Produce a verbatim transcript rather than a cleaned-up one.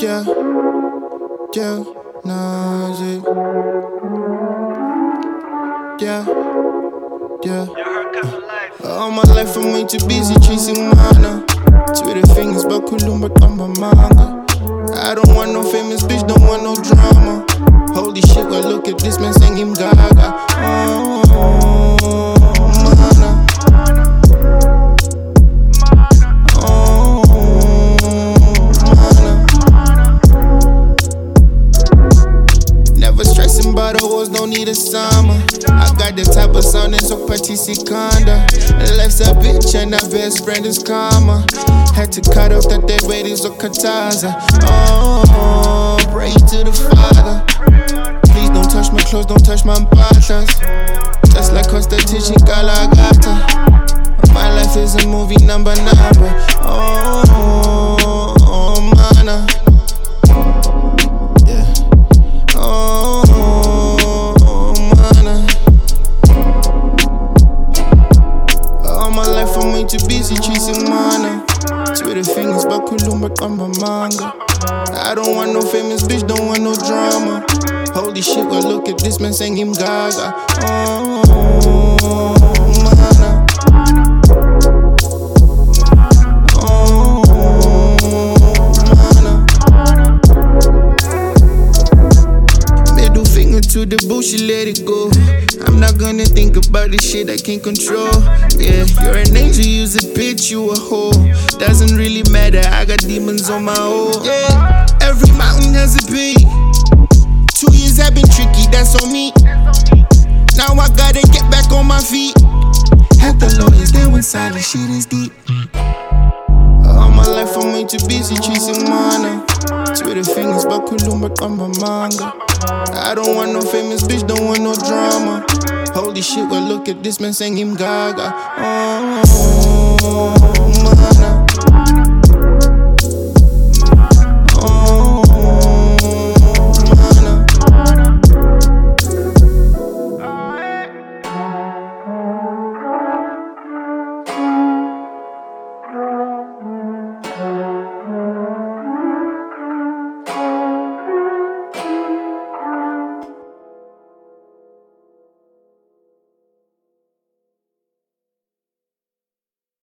Yeah, yeah, nausea. Yeah, yeah. All my life I'm way too busy chasing mana. Twitter fingers, but kulumba tamba manga. I don't want no famous bitch, don't want no drama. Holy shit, well look at this man singing Gaga. Oh, mana. Oh, mana. Never stressing about the hoes, don't need a summer. I got the type of sound that's so participanda. Life's a bitch and our best friend is karma. Had to cut off that dead weight is a kataza. Oh, pray to the Father. Please don't touch my clothes, don't touch my patas. Just like Constantine Galagata. My life is a movie number number. Oh, oh, mana. Yeah. Oh, mana. All my life I'm way too busy chasing mana. Twitter fingers, but kulumba tamba manga. I don't want no famous bitch, don't want no drama. Holy shit, well look at this man singing Gaga. Oh, mana. Oh, mana. Middle finger to the bullshit, let it go. I'm not gonna think about the shit I can't control. Yeah, you're an angel, you's a bitch, you a hoe. Doesn't really matter, I got demons on my own. Yeah, every mountain has a peak. Two years have been tricky, that's on me. Now I gotta get back on my feet. Half the lawyers there when silent shit is deep. All my life I'm way too busy chasing mana. Twitter fingers, but kulumba tamba manga. I don't want no famous bitch, don't want no drama. Holy shit, well look at this man singing Gaga. Oh.